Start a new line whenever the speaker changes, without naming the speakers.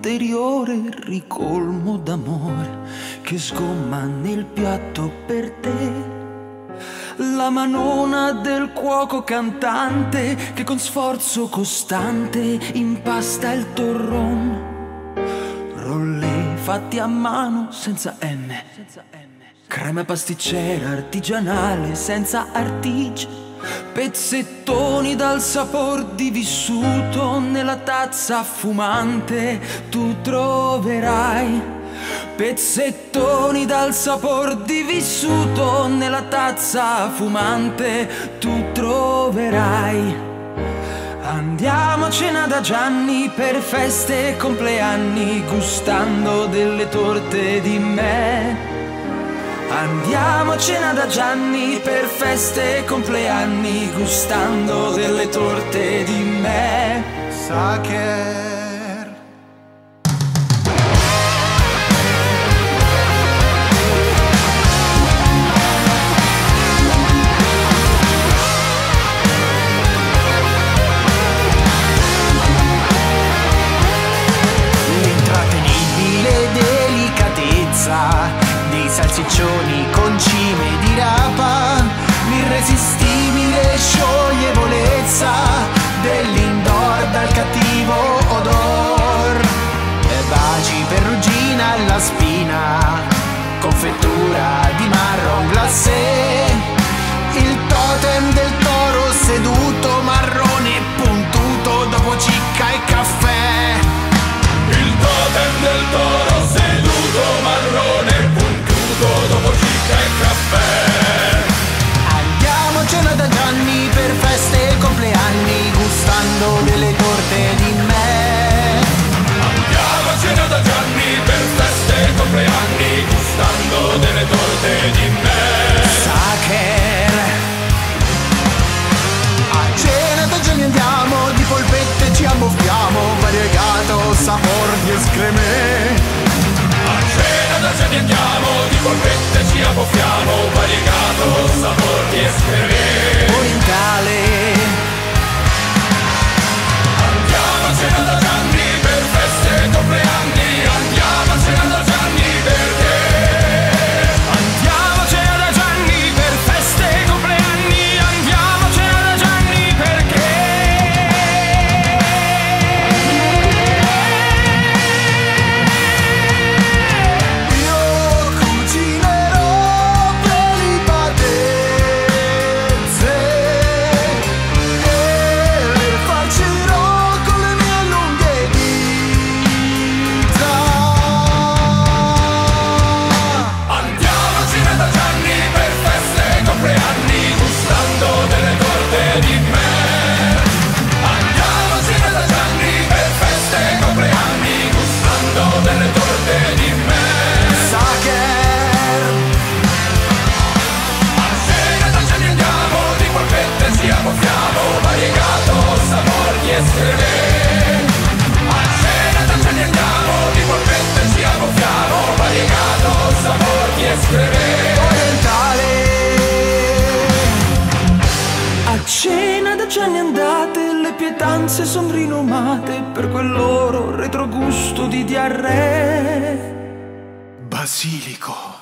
ulteriore ricolmo d'amore che sgomma nel piatto per te. La manona del cuoco cantante che con sforzo costante impasta il torron. Rollè fatti a mano senza N. Crema pasticcera artigianale senza artige. Pezzettoni dal sapor di vissuto nella tazza fumante tu troverai. Pezzettoni dal sapor di vissuto nella tazza fumante tu troverai. Andiamo a cena da Gianni per feste e compleanni gustando delle torte di me. Andiamo a cena da Gianni per feste e compleanni gustando delle torte di me.
Sacher.
L'intrattenibile delicatezza dei salsiccioni con cime di rapa, l'irresistibile scioglievolezza dell'indoor dal cattivo odor, baci perugina alla spina, confettura di marron glacé, il totem del toro seduto marrone puntuto dopo cicca e caffè.
Il totem del toro seduto marrone puntuto dopo cicca e caffè.
Andiamo a cena da Gianni per feste e compleanni gustando delle torte di me.
Andiamo a cena da Gianni per feste e compleanni gustando delle torte di me.
Sacher. A cena da Gianni andiamo, di polpette ci abboffiamo, variegato sapor di escremè.
A cena da Gianni andiamo, di polpette ci abboffiamo, variegato sapor di escremè.
Orientale.
Andiamo a cena da Gianni per feste e compleanni, andiamo a cena da Gianni perché
Andiamo a cena da Gianni per feste e compleanni. Andiamo a cena da Gianni perché
Io cucinerò delicatezze e le farcirò con le mie lunghe dita.
andiamo a cena da Gianni per feste e compleanni gustando delle torte di me. Andiamo a cena da Gianni per feste e compleanni gustando delle torte di me.
Sacher.
A cena da Gianni andiamo, di polpette ci abboffiamo, variegato sapor di escremè. A cena da Gianni andiamo, di polpette ci abboffiamo, variegato sapor di escremè.
Orientale.
a cena da Gianni andate, le pietanze son rinomate per quel loro retrogusto di diarrea.
Basilico.